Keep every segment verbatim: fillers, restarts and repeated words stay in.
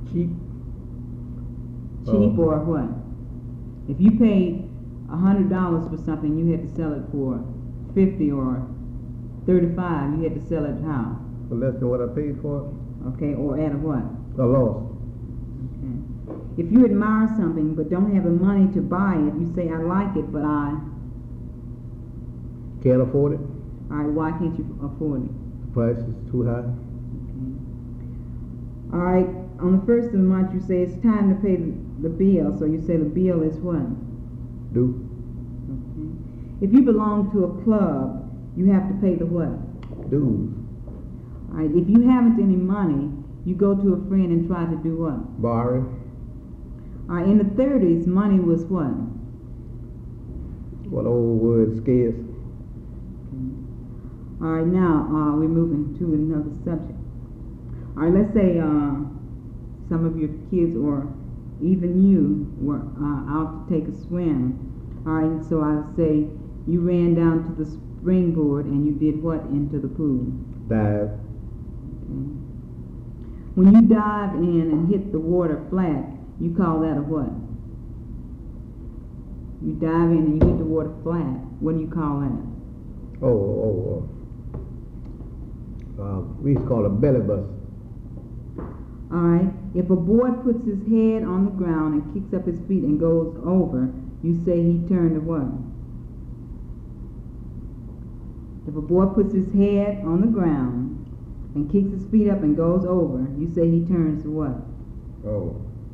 Cheap? Cheap Oh. or what? If you paid a hundred dollars for something, you had to sell it for fifty or thirty-five. You had to sell it how? For less than what I paid for it? Okay, or at a what? A loss. Okay. If you admire something but don't have the money to buy it, you say, I like it, but I... Can't afford it? All right, why can't you afford it? The price is too high. Okay. All right, on the first of the month, you say it's time to pay the, the bill, so you say the bill is what? Do? Okay. If you belong to a club, you have to pay the what? Dues. All right, if you haven't any money, you go to a friend and try to do what? Borrowing. All right, in the thirties, money was what? What old word, scarce? All right, now uh, we're moving to another subject. All right, let's say uh, some of your kids or even you were uh, out to take a swim. All right, so I'll say you ran down to the springboard and you did what into the pool? Dive. Okay. When you dive in and hit the water flat, you call that a what? You dive in and you hit the water flat. What do you call that? Oh, oh, oh. Uh, we used to call it a belly bus. All right. If a boy puts his head on the ground and kicks up his feet and goes over, you say he turned to what? If a boy puts his head on the ground and kicks his feet up and goes over, you say he turns to what? Oh.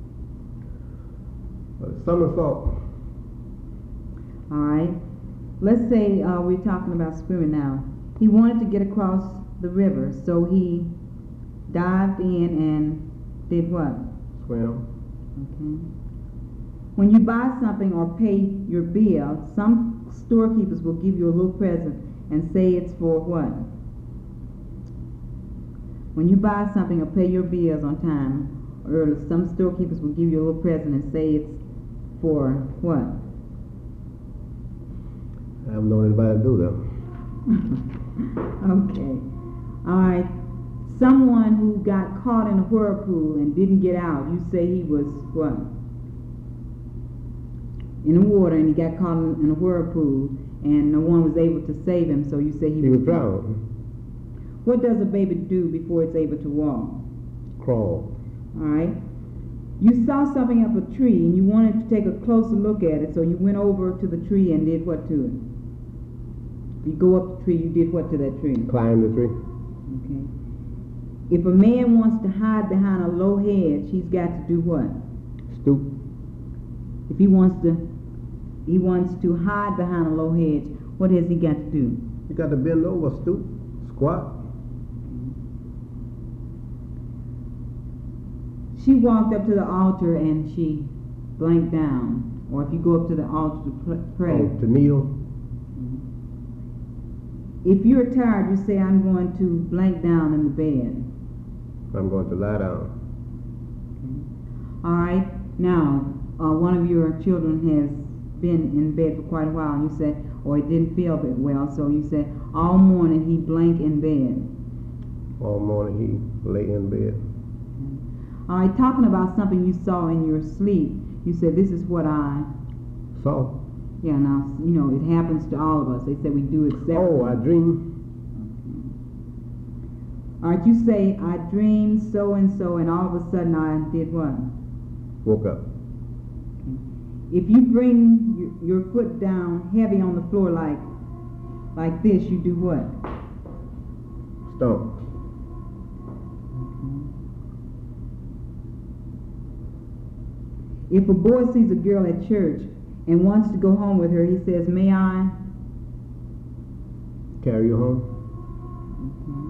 Uh, somersault. All right. Let's say uh, we're talking about swimming now. He wanted to get across the river, so he dived in and did what? Swim. Okay. When you buy something or pay your bill, some storekeepers will give you a little present and say it's for what? When you buy something or pay your bills on time, or some storekeepers will give you a little present and say it's for what? I haven't known anybody to do that. Okay. All right. Someone who got caught in a whirlpool and didn't get out, you say he was what? In the water, and he got caught in, in a whirlpool, and no one was able to save him, so you say he, He was was drowned. What does a baby do before it's able to walk? Crawl. All right. You saw something up a tree, and you wanted to take a closer look at it, so you went over to the tree and did what to it? You go up the tree, you did what to that tree? Climb the tree. Okay. If a man wants to hide behind a low hedge, he's got to do what? Stoop. If he wants to, he wants to hide behind a low hedge, what has he got to do? You got to bend over, stoop, squat. She walked up to the altar and she blanked down. Or if you go up to the altar to pr- pray. Oh, to kneel. If you're tired, you say, I'm going to blank down in the bed. I'm going to lie down. All right. Now, uh, one of your children has been in bed for quite a while, and you said, or it didn't feel that well, so you said, all morning he blank in bed. All morning he lay in bed. All right. Talking about something you saw in your sleep, you said, this is what I... Saw. Yeah, now, you know, it happens to all of us. They say we do it separately. Oh, I dream. All right, you say, I dreamed so and so, and all of a sudden I did what? Woke up. If you bring your, your foot down heavy on the floor like like this, you do what? Stomp. If a boy sees a girl at church and wants to go home with her, he says, may I? Carry you home. Okay.